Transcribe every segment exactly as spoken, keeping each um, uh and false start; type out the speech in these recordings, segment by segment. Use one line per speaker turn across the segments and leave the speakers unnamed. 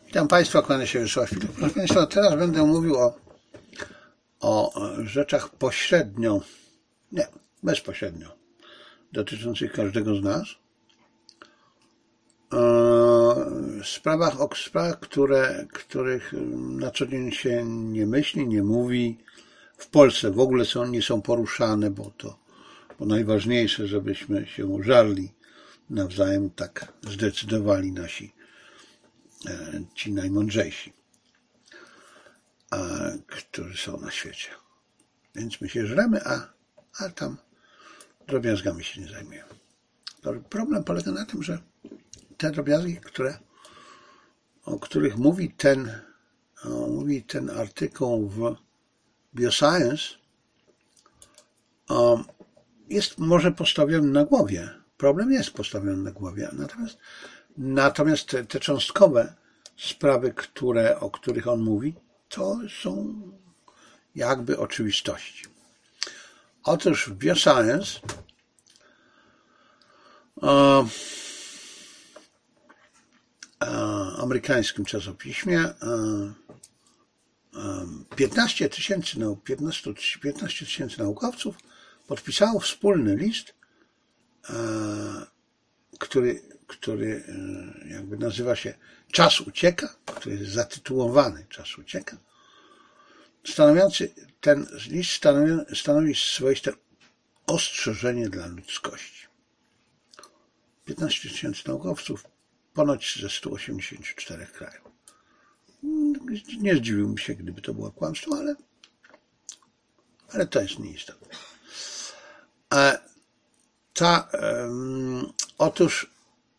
Witam Państwa, kłaniam się Wiesław Filip. Proszę Państwa, teraz będę mówił o, o rzeczach pośrednio, nie, bezpośrednio dotyczących każdego z nas. E, sprawach, o sprawach, które, których na co dzień się nie myśli, nie mówi. W Polsce w ogóle są, nie są poruszane, bo to bo najważniejsze, żebyśmy się żarli nawzajem, tak zdecydowali nasi ci najmądrzejsi, którzy są na świecie. Więc my się żremy, a, a tam drobiazgami się nie zajmujemy. Problem polega na tym, że te drobiazgi, które, o których mówi ten, o, mówi ten artykuł w Bioscience, o, jest może postawiony na głowie. Problem jest postawiony na głowie. Natomiast Natomiast te, te cząstkowe sprawy, które, o których on mówi, to są jakby oczywistości. Otóż w Bioscience e, e, amerykańskim czasopiśmie e, e, piętnaście tysięcy naukowców podpisało wspólny list, e, który który jakby nazywa się Czas ucieka, który jest zatytułowany Czas ucieka, stanowiący, ten list stanowi, stanowi swoiste ostrzeżenie dla ludzkości. piętnaście tysięcy naukowców, ponoć ze stu osiemdziesięciu czterech krajów. Nie zdziwiłbym się, gdyby to było kłamstwo, ale, ale to jest nieistotne. Ta, um, otóż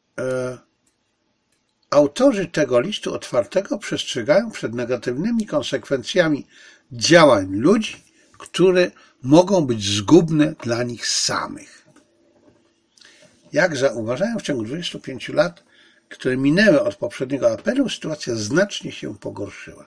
Autorzy tego listu otwartego przestrzegają przed negatywnymi konsekwencjami działań ludzi, które mogą być zgubne dla nich samych. Jak zauważają, w ciągu dwudziestu pięciu lat, które minęły od poprzedniego apelu, sytuacja znacznie się pogorszyła.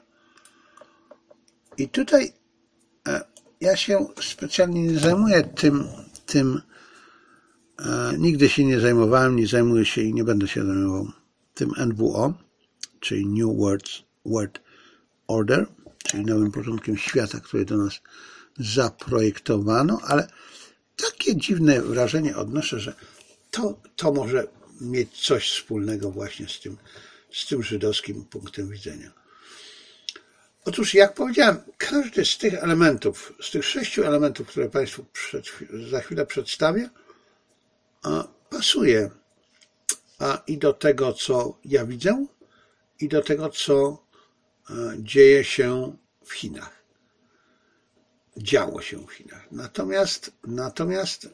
I tutaj ja się specjalnie nie zajmuję tym, tym nigdy się nie zajmowałem, nie zajmuję się i nie będę się zajmował tym N W O, czyli New World, World Order, czyli nowym porządkiem świata, który do nas zaprojektowano, ale takie dziwne wrażenie odnoszę, że to, to może mieć coś wspólnego właśnie z tym, z tym żydowskim punktem widzenia. Otóż, jak powiedziałem, każdy z tych elementów, z tych sześciu elementów, które Państwu przed, za chwilę przedstawię, a pasuje a i do tego, co ja widzę, i do tego, co dzieje się w Chinach. Działo się w Chinach. Natomiast, natomiast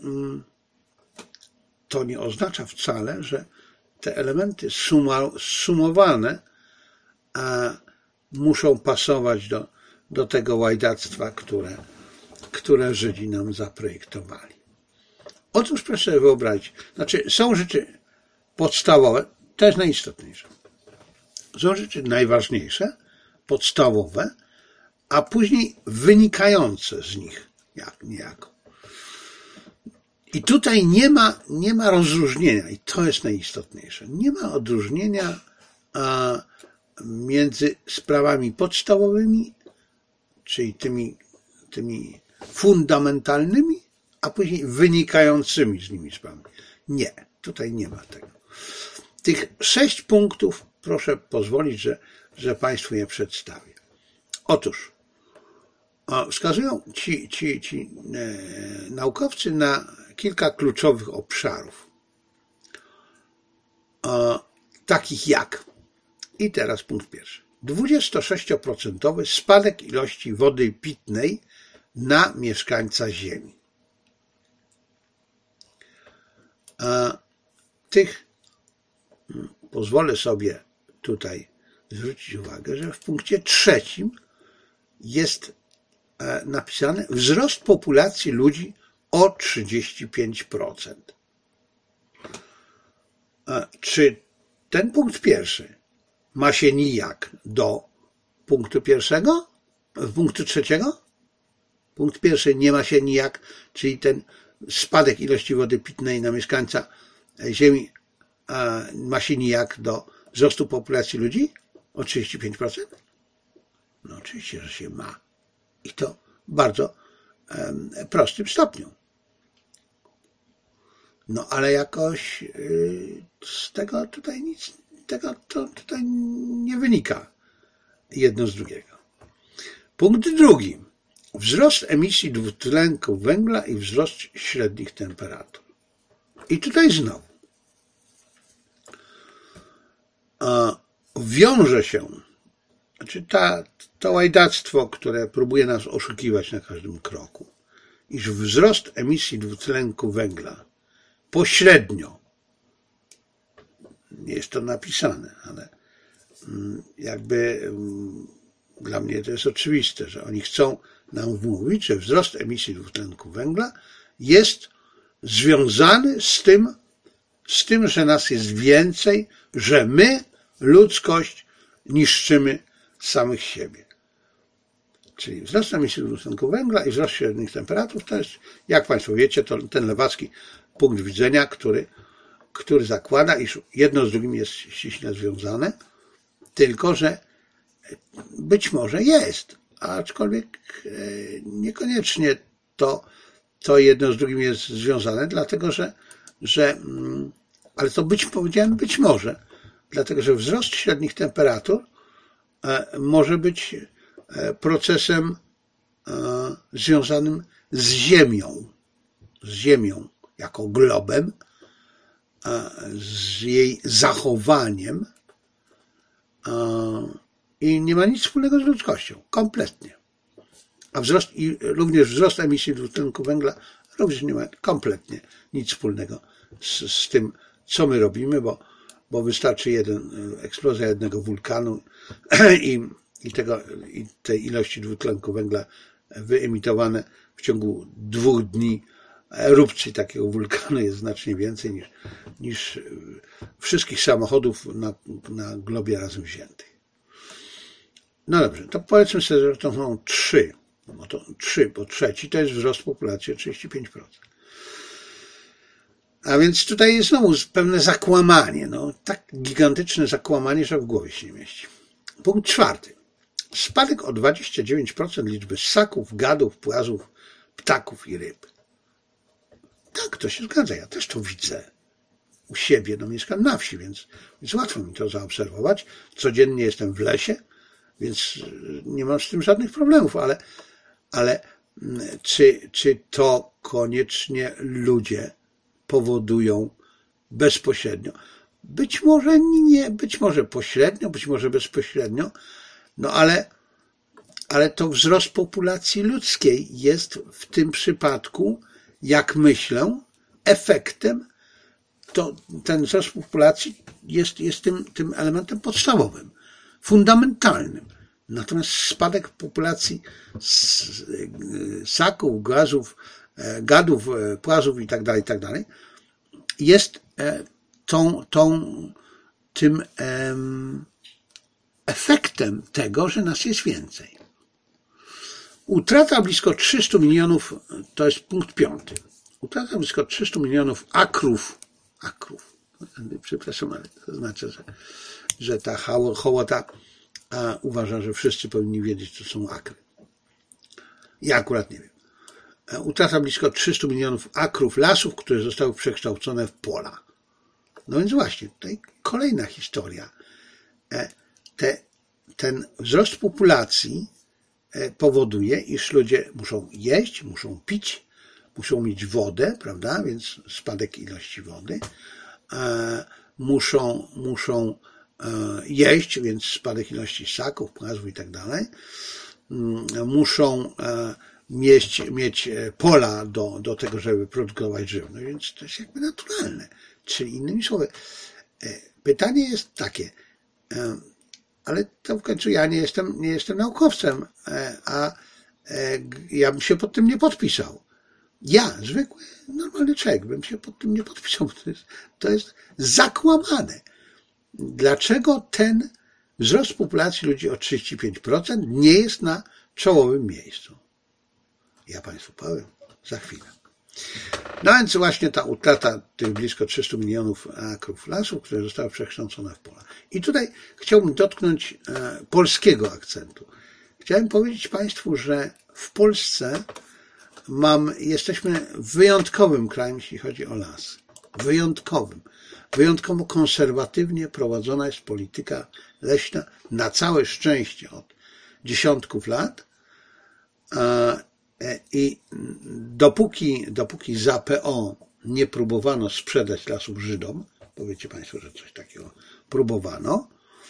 to nie oznacza wcale, że te elementy suma, sumowane muszą pasować do, do tego łajdactwa, które, które Żydzi nam zaprojektowali. Otóż proszę sobie wyobrazić, znaczy są rzeczy podstawowe, to jest najistotniejsze. Są rzeczy najważniejsze, podstawowe, a później wynikające z nich, jak niejako. I tutaj nie ma, nie ma rozróżnienia, i to jest najistotniejsze. Nie ma odróżnienia a, między sprawami podstawowymi, czyli tymi, tymi fundamentalnymi, a później wynikającymi z nimi sprawami. Nie, tutaj nie ma tego. Tych sześć punktów proszę pozwolić, że, że Państwu je przedstawię. Otóż wskazują ci, ci, ci e, naukowcy na kilka kluczowych obszarów, e, takich jak, i teraz punkt pierwszy, dwudziestosześcioprocentowy spadek ilości wody pitnej na mieszkańca Ziemi. E, tych pozwolę sobie tutaj zwrócić uwagę, że w punkcie trzecim jest napisane wzrost populacji ludzi o trzydzieści pięć procent. Czy ten punkt pierwszy ma się nijak do punktu pierwszego? Punktu trzeciego? Punkt pierwszy nie ma się nijak, czyli ten spadek ilości wody pitnej na mieszkańca Ziemi ma się nijak do wzrostu populacji ludzi? o trzydzieści pięć procent? No oczywiście, że się ma. I to w bardzo um, prostym stopniu. No ale jakoś yy, z tego tutaj nic, tego to tutaj nie wynika jedno z drugiego. Punkt drugi. Wzrost emisji dwutlenku węgla i wzrost średnich temperatur. I tutaj znowu a, wiąże się, znaczy ta, to łajdactwo, które próbuje nas oszukiwać na każdym kroku, iż wzrost emisji dwutlenku węgla pośrednio, nie jest to napisane, ale jakby dla mnie to jest oczywiste, że oni chcą nam wmówić, że wzrost emisji dwutlenku węgla jest związany z tym, z tym, że nas jest więcej, że my, ludzkość, niszczymy samych siebie. Czyli wzrost emisji dwutlenku węgla i wzrost średnich temperatur to jest, jak Państwo wiecie, to ten lewacki punkt widzenia, który, który zakłada, iż jedno z drugim jest ściśle związane, tylko że być może jest, aczkolwiek niekoniecznie to, to jedno z drugim jest związane, dlatego że, że ale to być, powiedziałem, być może, dlatego że wzrost średnich temperatur może być procesem związanym z Ziemią, z Ziemią jako globem, z jej zachowaniem i nie ma nic wspólnego z ludzkością, kompletnie. A wzrost, i również wzrost emisji dwutlenku węgla również nie ma kompletnie nic wspólnego z, z tym, co my robimy, bo, bo wystarczy jeden, eksplozja jednego wulkanu i, i, tego, i tej ilości dwutlenku węgla wyemitowane w ciągu dwóch dni erupcji takiego wulkanu jest znacznie więcej niż, niż wszystkich samochodów na, na globie razem wziętych. No dobrze, to powiedzmy sobie, że to są trzy, bo to trzy, bo trzeci to jest wzrost populacji o trzydzieści pięć procent. A więc tutaj jest znowu pewne zakłamanie, no tak gigantyczne zakłamanie, że w głowie się nie mieści. Punkt czwarty. Spadek o dwadzieścia dziewięć procent liczby ssaków, gadów, płazów, ptaków i ryb. Tak, to się zgadza, ja też to widzę u siebie, no mieszkam na wsi, więc, więc łatwo mi to zaobserwować. Codziennie jestem w lesie, więc nie mam z tym żadnych problemów, ale, ale czy, czy to koniecznie ludzie powodują bezpośrednio? Być może nie, być może pośrednio, być może bezpośrednio, no ale, ale to wzrost populacji ludzkiej jest w tym przypadku, jak myślę, efektem, to ten wzrost populacji jest, jest tym, tym elementem podstawowym, fundamentalnym. Natomiast spadek populacji ssaków, gazów, gadów, płazów i tak dalej, i tak dalej, jest tą, tą, tym efektem tego, że nas jest więcej. Utrata blisko trzystu milionów, to jest punkt piąty. Utrata blisko trzystu milionów akrów, akrów, przepraszam, ale to znaczy, że, że ta hołota uważa, że wszyscy powinni wiedzieć, co są akry. Ja akurat nie wiem. Utrata blisko trzystu milionów akrów lasów, które zostały przekształcone w pola. No więc właśnie, tutaj kolejna historia. Te, ten wzrost populacji powoduje, iż ludzie muszą jeść, muszą pić, muszą mieć wodę, prawda, więc spadek ilości wody, muszą, muszą jeść, więc spadek ilości ssaków, płazów i tak dalej, muszą mieć, mieć pola do, do tego, żeby produkować żywność, więc to jest jakby naturalne. Czyli innymi słowy, pytanie jest takie, ale to w końcu ja nie jestem, nie jestem naukowcem, a ja bym się pod tym nie podpisał. Ja, zwykły, normalny człowiek, bym się pod tym nie podpisał, bo to jest, to jest zakłamane. Dlaczego ten wzrost populacji ludzi o trzydzieści pięć procent nie jest na czołowym miejscu? Ja Państwu powiem za chwilę. No więc właśnie ta utrata tych blisko trzystu milionów akrów lasów, które zostały przekształcone w pola. I tutaj chciałbym dotknąć e, polskiego akcentu. Chciałem powiedzieć Państwu, że w Polsce mam, jesteśmy wyjątkowym krajem, jeśli chodzi o las. Wyjątkowym. Wyjątkowo konserwatywnie prowadzona jest polityka leśna, na całe szczęście od dziesiątków lat. I dopóki, dopóki za P O nie próbowano sprzedać lasów Żydom, powiecie Państwo, że coś takiego próbowano,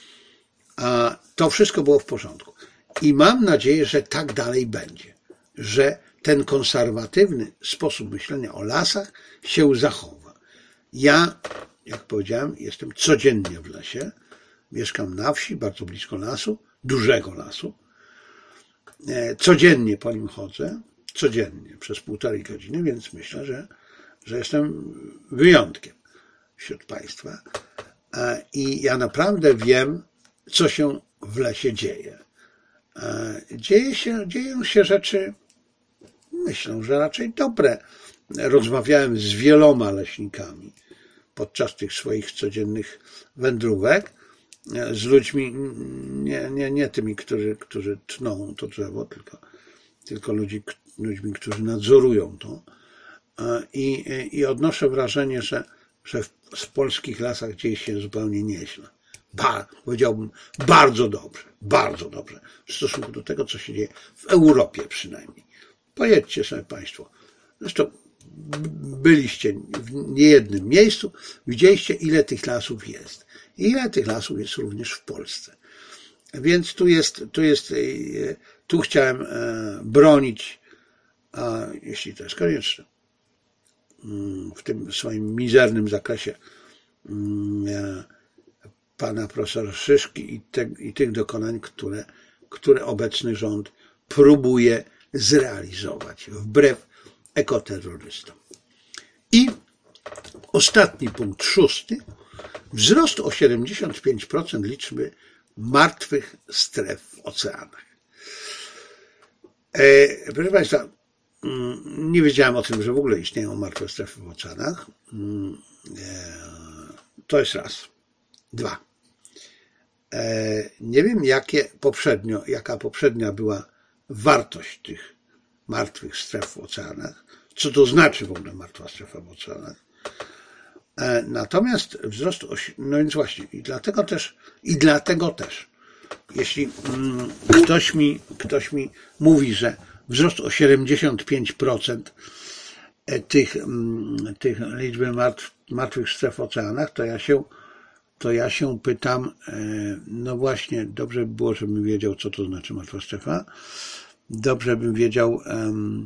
to wszystko było w porządku. I mam nadzieję, że tak dalej będzie, że ten konserwatywny sposób myślenia o lasach się zachowa. Ja, jak powiedziałem, jestem codziennie w lesie, mieszkam na wsi, bardzo blisko lasu, dużego lasu. Codziennie po nim chodzę, codziennie, przez półtorej godziny, więc myślę, że, że jestem wyjątkiem wśród Państwa. I ja naprawdę wiem, co się w lesie dzieje. Dzieje się, dzieją się rzeczy, myślę, że raczej dobre. Rozmawiałem z wieloma leśnikami podczas tych swoich codziennych wędrówek, z ludźmi, nie, nie, nie tymi, którzy, którzy tną to drzewo, tylko, tylko ludzi, ludźmi, którzy nadzorują to. I, i odnoszę wrażenie, że, że w, w polskich lasach dzieje się zupełnie nieźle. Ba, powiedziałbym bardzo dobrze, bardzo dobrze w stosunku do tego, co się dzieje w Europie przynajmniej. Pojedźcie sobie Państwo. Zresztą byliście w niejednym miejscu, widzieliście, ile tych lasów jest. I ile tych lasów jest również w Polsce. Więc tu jest, tu jest, tu chciałem bronić, a jeśli to jest konieczne, w tym swoim mizernym zakresie pana profesora Szyszki i, te, i tych dokonań, które, które obecny rząd próbuje zrealizować wbrew ekoterrorystom. I ostatni punkt, szósty. Wzrost o siedemdziesiąt pięć procent liczby martwych stref w oceanach. E, proszę Państwa, nie wiedziałem o tym, że w ogóle istnieją martwe strefy w oceanach. E, to jest raz. Dwa. E, nie wiem, jakie poprzednio, jaka poprzednia była wartość tych martwych stref w oceanach. Co to znaczy w ogóle martwa strefa w oceanach? Natomiast wzrost, no więc właśnie, i dlatego też, i dlatego też, jeśli ktoś mi, ktoś mi mówi, że wzrost o siedemdziesiąt pięć procent tych, tych liczby martw, martwych stref w oceanach, to ja się, to ja się pytam, no właśnie, dobrze by było, żebym wiedział, co to znaczy martwa strefa, dobrze bym wiedział, um,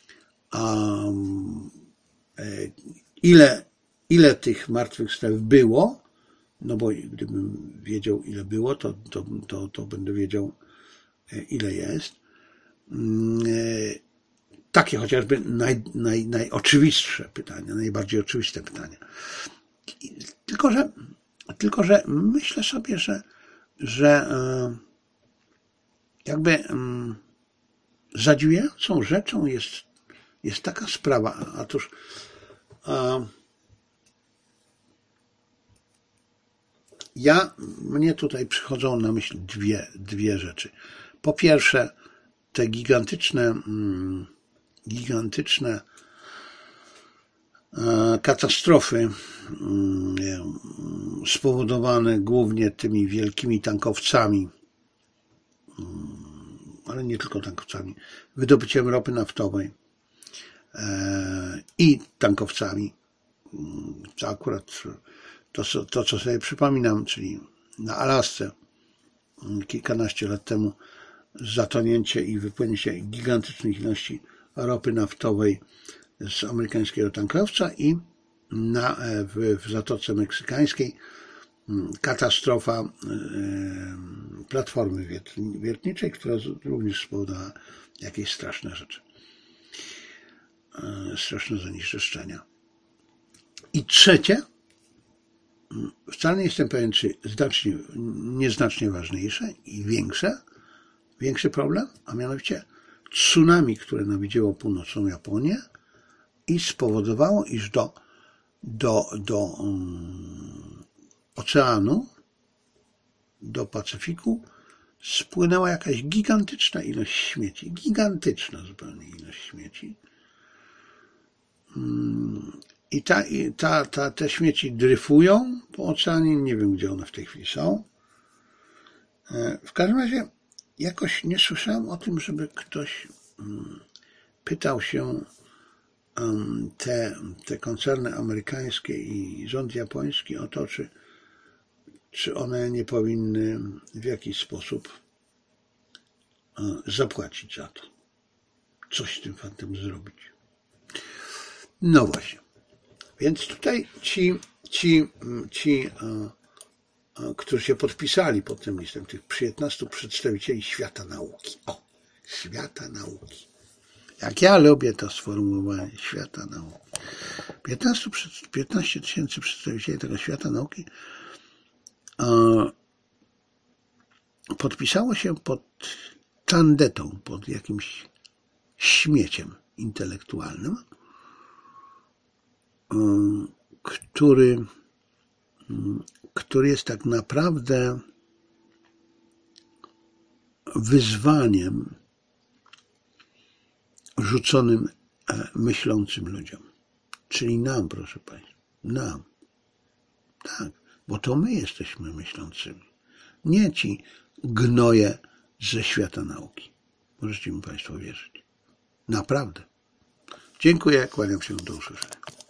um, ile Ile tych martwych stref było, no bo gdybym wiedział, ile było, to, to, to, to będę wiedział, ile jest. Takie chociażby naj, naj, najoczywistsze pytania, najbardziej oczywiste pytania. Tylko, że, tylko, że myślę sobie, że, że jakby zadziwiającą rzeczą jest, jest taka sprawa, otóż Ja, mnie tutaj przychodzą na myśl dwie, dwie rzeczy. Po pierwsze, te gigantyczne, gigantyczne katastrofy spowodowane głównie tymi wielkimi tankowcami, ale nie tylko tankowcami, wydobyciem ropy naftowej i tankowcami. To akurat To, to, co sobie przypominam, czyli na Alasce kilkanaście lat temu zatonięcie i wypłynięcie gigantycznych ilości ropy naftowej z amerykańskiego tankrowca i na, w, w Zatoce Meksykańskiej katastrofa platformy wiertniczej, która również spowodowała jakieś straszne rzeczy. Straszne zanieczyszczenia. I trzecie, wcale nie jestem pewien, czy znacznie, nieznacznie ważniejsze i większe, większy problem, a mianowicie tsunami, które nawiedziło północną Japonię i spowodowało, iż do, do, do um, oceanu, do Pacyfiku spłynęła jakaś gigantyczna ilość śmieci. Gigantyczna zupełnie ilość śmieci. I, ta, i ta, ta, te śmieci dryfują po oceanie. Nie wiem, gdzie one w tej chwili są. W każdym razie jakoś nie słyszałem o tym, żeby ktoś pytał się te, te koncerny amerykańskie i rząd japoński o to, czy, czy one nie powinny w jakiś sposób zapłacić za to. Coś z tym fantem zrobić. No właśnie. Więc tutaj ci, ci, ci którzy się podpisali pod tym listem, tych piętnastu przedstawicieli świata nauki. O, świata nauki. Jak ja lubię to sformułowanie, świata nauki. piętnaście tysięcy przedstawicieli tego świata nauki podpisało się pod tandetą, pod jakimś śmieciem intelektualnym, który, który jest tak naprawdę wyzwaniem rzuconym myślącym ludziom. Czyli nam, proszę Państwa, nam. Tak, bo to my jesteśmy myślącymi. Nie ci gnoje ze świata nauki. Możecie mi Państwo wierzyć. Naprawdę. Dziękuję, kłaniam się, do usłyszenia.